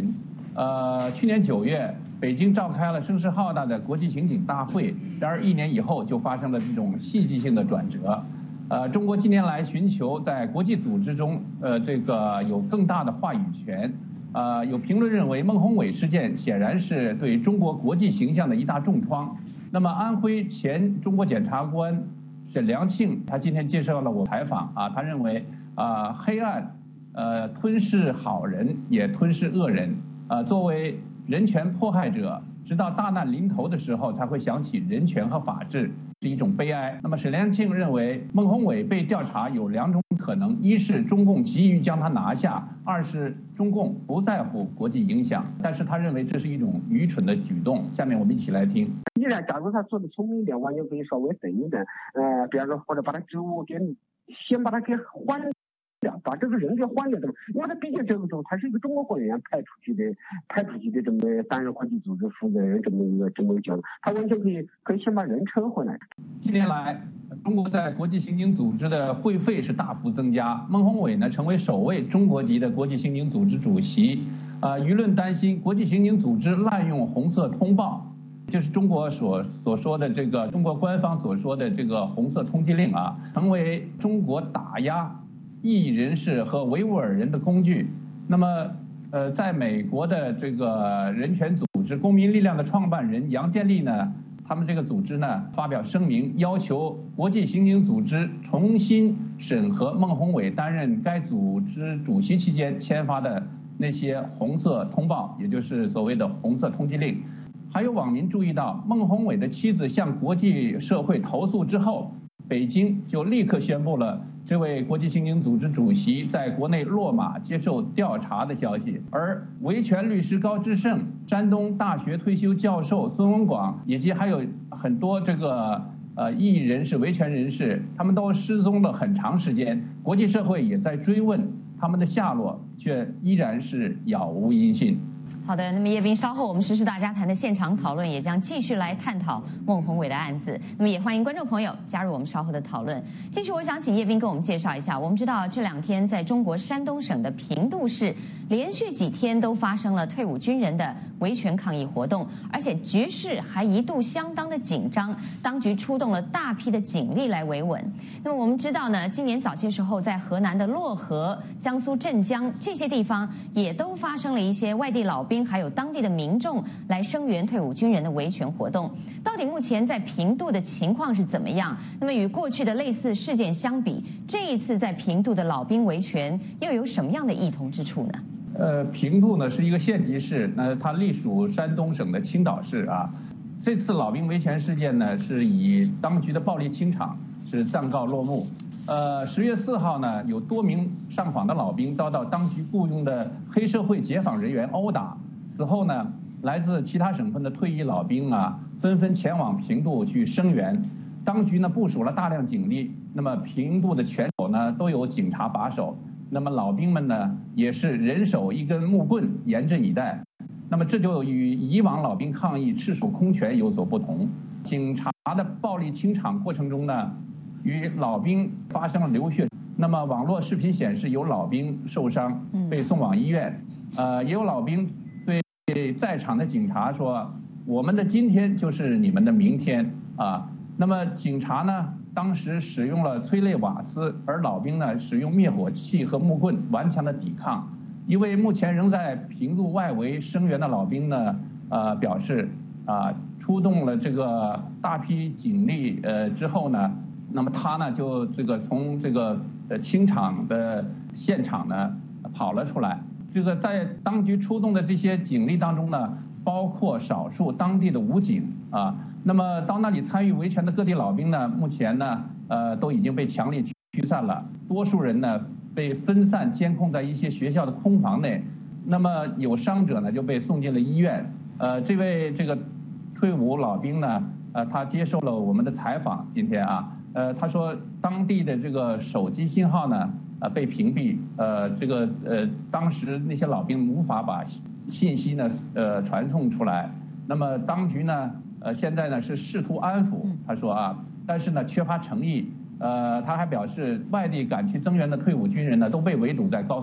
去年9月，北京召开了声势浩大的国际刑警大会，然而1年以后就发生了这种戏剧性的转折。中国近年来寻求在国际组织中，这个有更大的话语权。有评论认为，孟宏伟事件显然是对中国国际形象的一大重创。那么，安徽前中国检察官沈良庆，他今天接受了我采访啊，他认为黑暗吞噬好人，也吞噬恶人。作为人权迫害者，直到大难临头的时候，才会想起人权和法治，是一种悲哀。那么沈良庆认为，孟宏伟被调查有2种可能：一是中共急于将他拿下；2是中共不在乎国际影响。但是他认为这是一种愚蠢的举动。下面我们一起来听。 依然，假如他做的聪明一点，完全可以稍微等一等，比方说或者把他职务先把他给换掉，把这个人给换掉的，因为他毕竟这个时候他是一个中国官员派出去的这么担任国际组织负责人这么一个角度，他完全可以先把人撤回来。 近年来，中国在国际刑警组织的会费是大幅增加，孟宏伟呢成为首位中国籍的国际刑警组织主席。舆论担心国际刑警组织滥用红色通报。就是中国所说的这个中国官方所说的这个红色通缉令啊，成为中国打压异议人士和维吾尔人的工具。那么，在美国的这个人权组织公民力量的创办人杨建立呢，他们这个组织呢发表声明，要求国际刑警组织重新审核孟宏伟担任该组织主席期间签发的那些红色通报，也就是所谓的红色通缉令。还有网民注意到，孟宏伟的妻子向国际社会投诉之后，北京就立刻宣布了这位国际刑警组织主席在国内落马接受调查的消息。而维权律师高志胜、山东大学退休教授孙文广，以及还有很多这个异议人士、维权人士，他们都失踪了很长时间，国际社会也在追问他们的下落，却依然是杳无音信。 好的，那么叶斌，稍后我们时事大家谈的现场讨论也将继续来探讨孟宏伟的案子。那么也欢迎观众朋友加入我们稍后的讨论。继续，我想请叶斌给我们介绍一下。我们知道这2天在中国山东省的平度市，连续几天都发生了退伍军人的维权抗议活动，而且局势还一度相当的紧张，当局出动了大批的警力来维稳。那么我们知道呢，今年早些时候在河南的漯河、江苏镇江这些地方也都发生了一些外地老兵还有当地的民众来声援退伍军人的维权活动。到底目前在平度的情况是怎么样？那么与过去的类似事件相比，这一次在平度的老兵维权又有什么样的异同之处呢？ 平度呢是一个县级市，它隶属山东省的青岛市啊。这次老兵维权事件呢，是以当局的暴力清场是暂告落幕。10月4号呢，有多名上访的老兵遭到当局雇佣的黑社会解放人员殴打。此后呢，来自其他省份的退役老兵啊，纷纷前往平度去声援。当局呢部署了大量警力，那么平度的拳手呢都有警察把守。那么老兵们呢，也是人手一根木棍，严阵以待。那么这就与以往老兵抗议赤手空拳有所不同。警察的暴力清场过程中呢，与老兵发生了流血。那么网络视频显示，有老兵受伤被送往医院。也有老兵对在场的警察说：“我们的今天就是你们的明天啊。”那么警察呢，当时使用了催泪瓦斯，而老兵呢使用灭火器和木棍顽强的抵抗。一位目前仍在平度外围声援的老兵呢，表示出动了这个大批警力之后呢，那么他呢就从这个清场的现场呢跑了出来。这个在当局出动的这些警力当中呢，包括少数当地的武警啊。那么到那里参与维权的各地老兵呢，目前呢都已经被强力驱散了，多数人呢被分散监控在一些学校的空房内。那么有伤者呢就被送进了医院。这位退伍老兵呢，他接受了我们的采访。今天啊，他说当地的这个手机信号呢被屏蔽，当时那些老兵无法把信息呢传送出来。那么当局呢现在呢是试图安抚，他说但是呢缺乏诚意。他还表示，外地赶去增援的退伍军人呢都被围堵在高速下。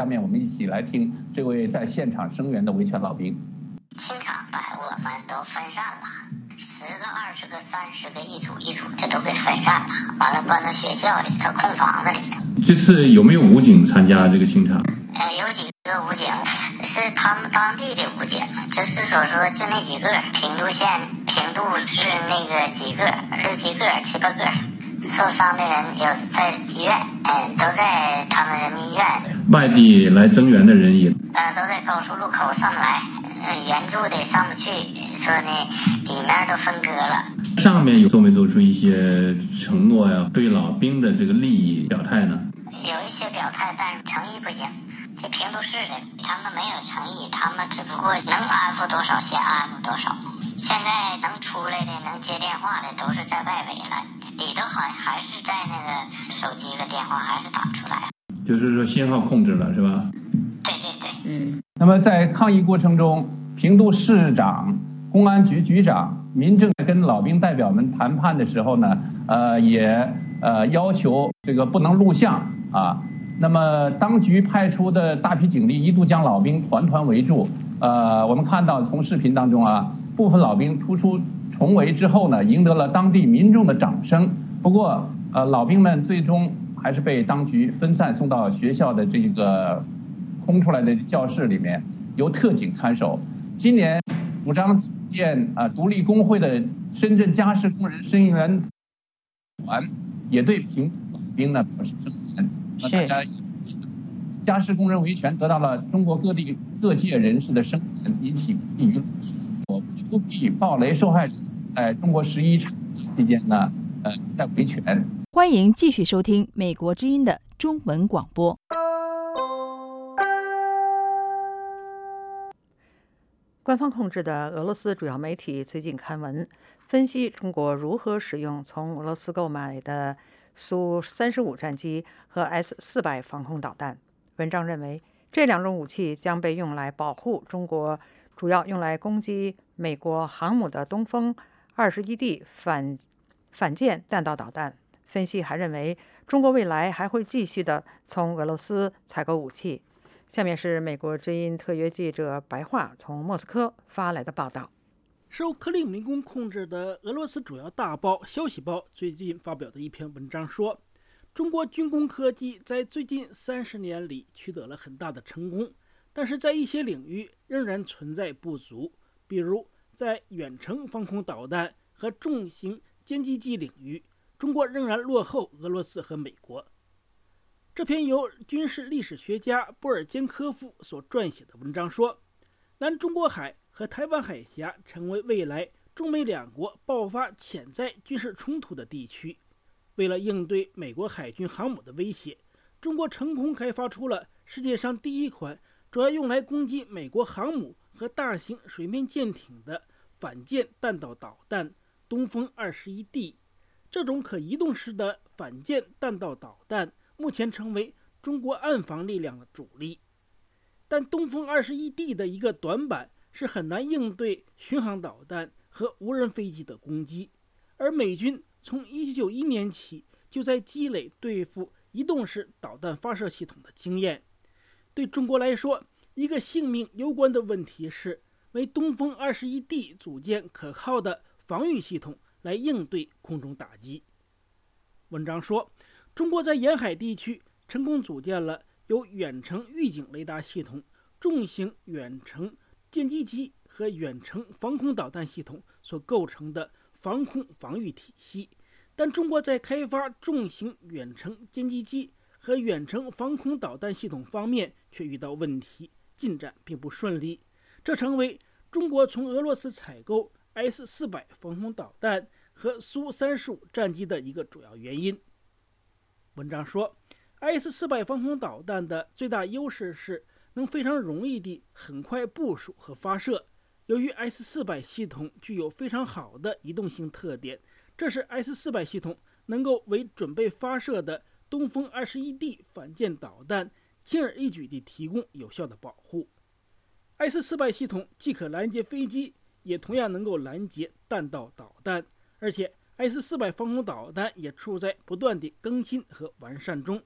下面我们一起来听这位在现场声援的维权老兵。 清场把我们都分散了，10个、20个、30个，一组一组的都给分散了，完了搬到学校里头、空房子里头。 这次有没有武警参加这个清场？ 有几个武警是他们当地的武警，就是说就那几个，平度县、平度市那个几个，6、7个、7、8个，受伤的人有在医院，都在他们人民医院。 外地来增援的人也都在高速路口上不来，援助的上不去，说呢里面都分割了。 上面做没做出一些承诺呀？对老兵的这个利益表态呢？ 有一些表态，但是诚意不行。这平度市的他们没有诚意，他们只不过能安抚多少先安抚多少。现在能出来的、能接电话的都是在外围了，里头好像还是在那个手机的电话还是打出来。 就是说信号控制了，是吧？ 对对对。 那么在抗议过程中，平度市长、公安局局长、民政跟老兵代表们谈判的时候呢，也要求这个不能录像啊。那么当局派出的大批警力一度将老兵团团围住。我们看到从视频当中啊，部分老兵突出重围之后呢，赢得了当地民众的掌声。不过老兵们最终还是被当局分散送到学校的这个空出来的教室里面，由特警看守。今年主张组建独立工会的深圳家事工人声援团也对平度老兵呢表示声援。大家家事工人维权得到了中国各地各界人士的声援，引起舆论。P2P 暴雷受害者在中国11场期间呢，在维权。 欢迎继续收听美国之音的中文广播。 官方控制的俄罗斯主要媒体最近刊文分析中国如何使用从俄罗斯购买的苏35战机和 S-400防空导弹。文章认为，这2种武器将被用来保护中国主要用来攻击美国航母的东风21D 反舰弹道导弹。分析还认为，中国未来还会继续的从俄罗斯采购武器。下面是美国之音特约记者白桦从莫斯科发来的报道。 受克里姆林宫控制的俄罗斯主要大报《消息报》最近发表的一篇文章说，中国军工科技在最近30年里取得了很大的成功，但是在一些领域仍然存在不足，比如在远程防空导弹和重型歼击机领域，中国仍然落后俄罗斯和美国。这篇由军事历史学家波尔坚科夫所撰写的文章说，南中国海和台湾海峡成为未来中美2国爆发潜在军事冲突的地区。为了应对美国海军航母的威胁，中国成功开发出了世界上第1款主要用来攻击美国航母和大型水面舰艇的反舰弹道导弹东风21D。这种可移动式的反舰弹道导弹目前成为中国岸防力量的主力。但东风21D 的一个短板是很难应对巡航导弹和无人飞机的攻击，而美军从1991年起就在积累对付移动式导弹发射系统的经验。对中国来说，一个性命攸关的问题是为东风21D 组建可靠的防御系统来应对空中打击。文章说，中国在沿海地区成功组建了由远程预警雷达系统、重型远程歼击机和远程防空导弹系统所构成的防空防御体系，但中国在开发重型远程歼击机和远程防空导弹系统方面却遇到问题，进展并不顺利，这成为中国从俄罗斯采购 S-400防空导弹和苏35战机的一个主要原因。文章说， S-400防空导弹的最大优势是能非常容易地很快部署和发射。由于 S-400系统具有非常好的移动性特点，这使 S-400系统能够为准备发射的东风21D 反舰导弹轻而易举地提供有效的保护。S-400系统既可拦截飞机，也同样能够拦截弹道导弹，而且 S-400防空导弹也处在不断地更新和完善中。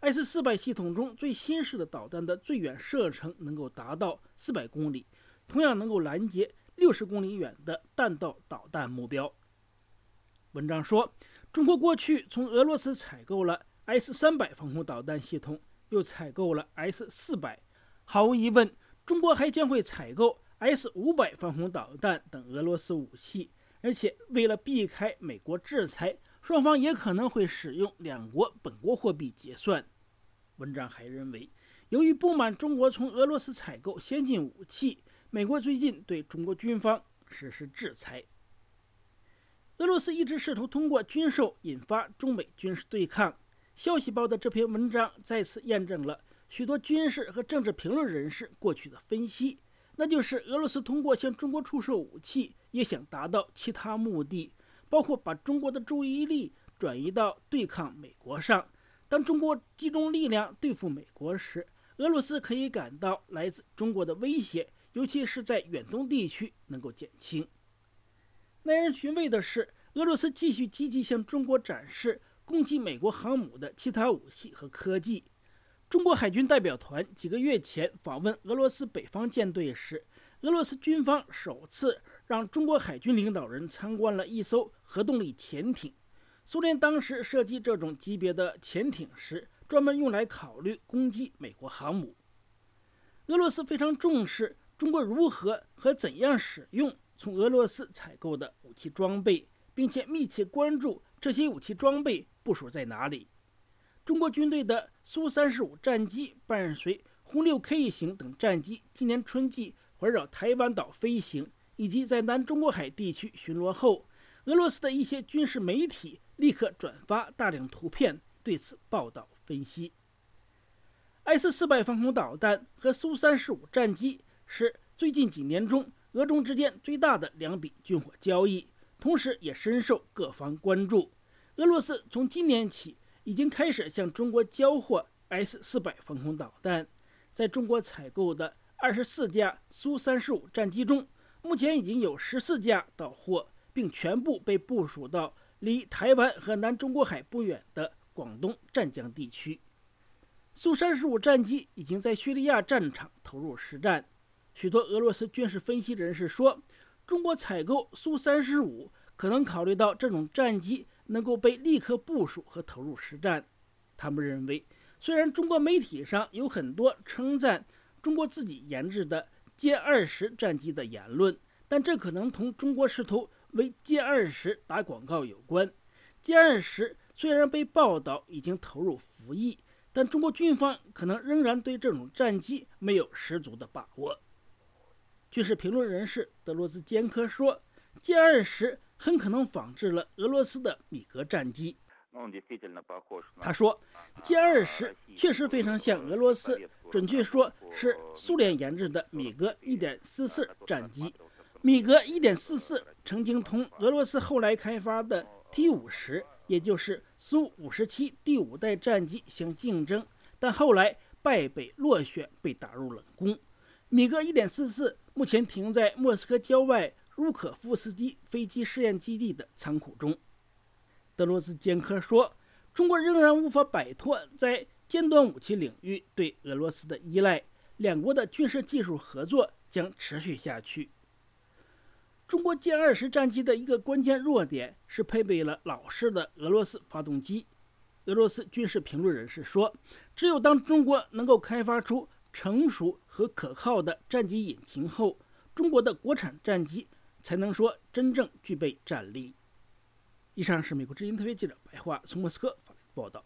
S-400系统中最新式的导弹的最远射程能够达到400公里，同样能够拦截60公里远的弹道导弹目标。文章说，中国过去从俄罗斯采购了 S-300防空导弹系统，又采购了 S-400，毫无疑问，中国还将会采购 S-500防空导弹等俄罗斯武器，而且为了避开美国制裁，双方也可能会使用两国本国货币结算。文章还认为，由于不满中国从俄罗斯采购先进武器，美国最近对中国军方实施制裁。俄罗斯一直试图通过军售引发中美军事对抗。消息报的这篇文章再次验证了许多军事和政治评论人士过去的分析，那就是俄罗斯通过向中国出售武器，也想达到其他目的，包括把中国的注意力转移到对抗美国上。当中国集中力量对付美国时，俄罗斯可以感到来自中国的威胁，尤其是在远东地区能够减轻。耐人寻味的是，俄罗斯继续积极向中国展示攻击美国航母的其他武器和科技。中国海军代表团几个月前访问俄罗斯北方舰队时，俄罗斯军方首次让中国海军领导人参观了一艘核动力潜艇。苏联当时设计这种级别的潜艇时，专门用来考虑攻击美国航母。俄罗斯非常重视中国如何和怎样使用从俄罗斯采购的武器装备，并且密切关注这些武器装备部署在哪里。中国军队的苏35战机伴随轰6K 型等战机今年春季环绕台湾岛飞行，以及在南中国海地区巡逻后，俄罗斯的一些军事媒体立刻转发大量图片，对此报道分析。S-400防空导弹和苏35战机是最近几年中俄中之间最大的两笔军火交易，同时也深受各方关注。俄罗斯从今年起已经开始向中国交货 S-400防空导弹，在中国采购的24架苏35战机中，目前已经有14架到货，并全部被部署到离台湾和南中国海不远的广东湛江地区。苏35战机已经在叙利亚战场投入实战。许多俄罗斯军事分析人士说，中国采购苏35可能考虑到这种战机能够被立刻部署和投入实战。他们认为，虽然中国媒体上有很多称赞中国自己研制的歼20战机的言论，但这可能同中国试图为歼20打广告有关。歼20虽然被报道已经投入服役，但中国军方可能仍然对这种战机没有十足的把握。军事评论人士德罗兹坚科说，歼20很可能仿制了俄罗斯的米格战机。他说，歼20确实非常像俄罗斯，准确说是苏联研制的米格 1.44 战机。米格 1.44 曾经同俄罗斯后来开发的 T-50， 也就是苏57第5代战机相竞争，但后来败北落选，被打入冷宫。米格 1.44 目前停在莫斯科郊外茹可夫斯基飞机试验基地的仓库中。德罗兹坚科说，中国仍然无法摆脱在尖端武器领域对俄罗斯的依赖，两国的军事技术合作将持续下去。中国歼20战机的一个关键弱点是配备了老式的俄罗斯发动机。俄罗斯军事评论人士说，只有当中国能够开发出成熟和可靠的战机引擎后，中国的国产战机才能说真正具备战力。以上是美国之音特别记者白桦从莫斯科发来的报道。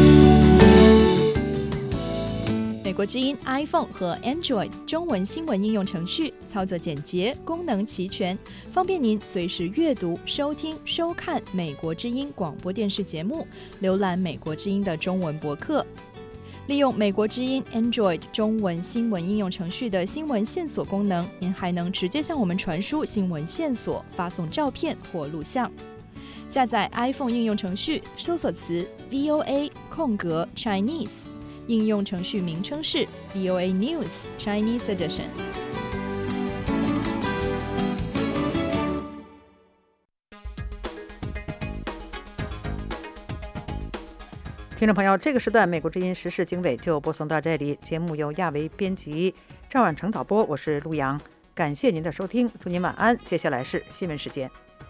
美国之音 iPhone 和 Android 中文新闻应用程序操作简洁，功能齐全，方便您随时阅读、收听、收看美国之音广播电视节目，浏览美国之音的中文博客。利用美国之音 Android 中文新闻应用程序的新闻线索功能，您还能直接向我们传输新闻线索，发送照片或录像。下载 iPhone 应用程序，搜索词 VOA Chinese， 应用程序名称是 VOA News Chinese Edition。 听听众朋友，这个时段美国之音时事经纬就播送到这里，节目由亚维编辑，赵婉成导播，我是陆阳，感谢您的收听，祝您晚安。接下来是新闻时间。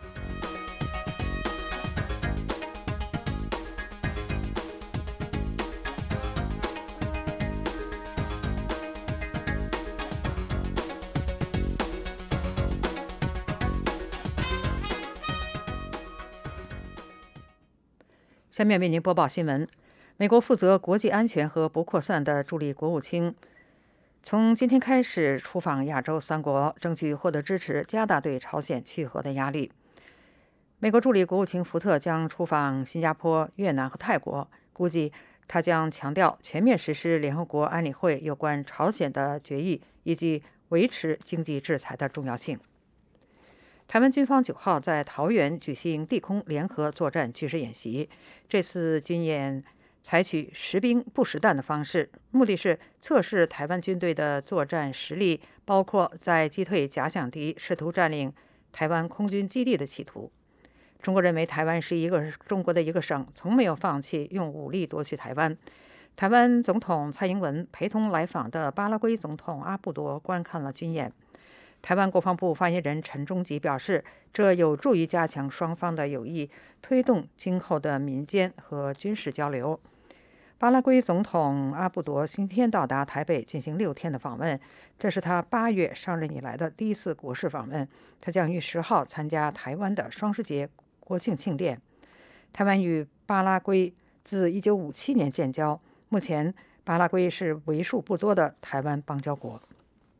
下面为您播报新闻。美国负责国际安全和不扩散的助理国务卿从今天开始出访亚洲3国，争取获得支持，加大对朝鲜去核的压力。美国助理国务卿福特将出访新加坡、越南和泰国，估计他将强调全面实施联合国安理会有关朝鲜的决议，以及维持经济制裁的重要性。台湾军方9号在桃园举行地空联合作战军事演习，这次军演采取实兵不实弹的方式，目的是测试台湾军队的作战实力，包括在击退假想敌试图占领台湾空军基地的企图。中国认为台湾是中国的一个省，从没有放弃用武力夺取台湾。台湾总统蔡英文陪同来访的巴拉圭总统阿布多观看了军演。台湾国防部发言人陈忠吉表示，这有助于加强双方的友谊，推动今后的民间和军事交流。巴拉圭总统阿布多今天到达台北进行6天的访问，这是他8月上任以来的第一次国事访问。他将于10号参加台湾的双十节国庆庆典。台湾与巴拉圭自1957年建交，目前巴拉圭是为数不多的台湾邦交国。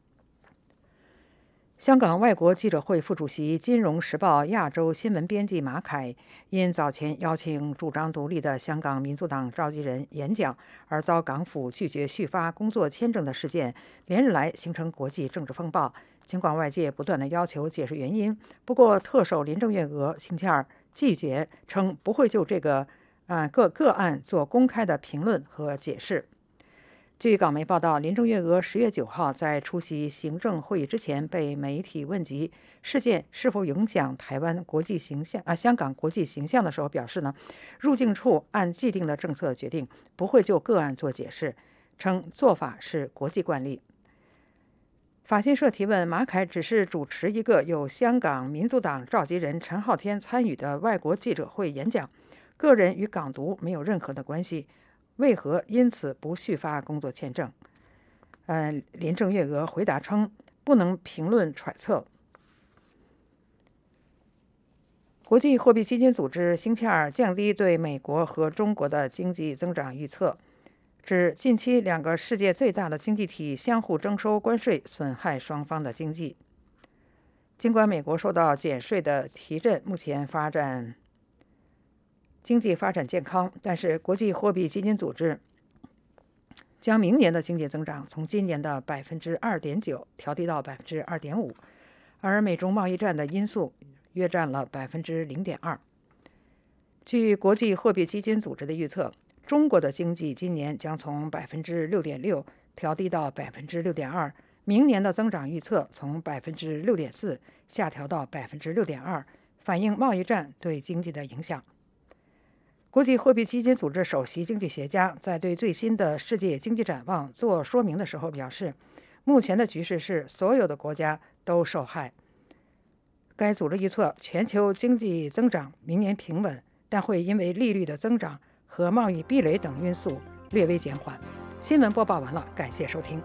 香港外国记者会副主席、金融时报亚洲新闻编辑马凯，因早前邀请主张独立的香港民族党召集人演讲，而遭港府拒绝续发工作签证的事件，连日来形成国际政治风暴。尽管外界不断的要求解释原因，不过特首林郑月娥星期二拒绝，称不会就这个个案做公开的评论和解释。据港媒报道，林郑月娥10月9号在出席行政会议之前被媒体问及事件是否影响台湾国际形象香港国际形象的时候，表示呢，入境处按既定的政策决定，不会就个案做解释，称做法是国际惯例。法新社提问，马凯只是主持一个有香港民族党召集人陈浩天参与的外国记者会演讲，个人与港独没有任何的关系，为何因此不续发工作签证？林郑月娥回答称，不能评论揣测。国际货币基金组织星期二降低对美国和中国的经济增长预测，指近期2个世界最大的经济体相互征收关税，损害双方的经济。尽管美国受到减税的提振，目前经济发展健康，但是国际货币基金组织将明年的经济增长从今年的 2.9% 调低到 2.5%， 而美中贸易战的因素约占了 0.2%。 据国际货币基金组织的预测，中国的经济今年将从 6.6% 调低到 6.2%， 明年的增长预测从 6.4% 下调到 6.2%， 反映贸易战对经济的影响。国际货币基金组织首席经济学家在对最新的世界经济展望做说明的时候表示，目前的局势是所有的国家都受害。该组织预测全球经济增长明年平稳，但会因为利率的增长和贸易壁垒等因素略微减缓。新闻播报完了，感谢收听。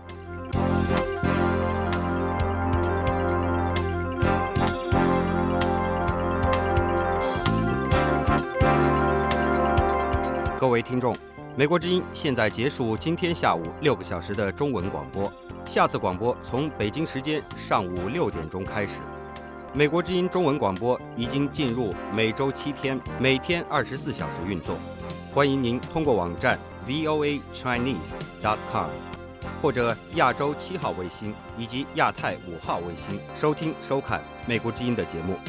各位听众，美国之音现在结束今天下午6个小时的中文广播，下次广播从北京时间上午6点钟开始。美国之音中文广播已经进入每周7天，每天24小时运作。欢迎您通过网站 voachinese.com 或者亚洲7号卫星以及亚太5号卫星收听收看美国之音的节目。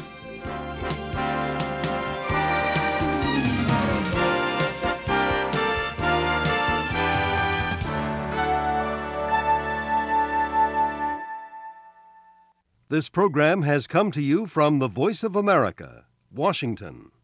This program has come to you from the Voice of America, Washington.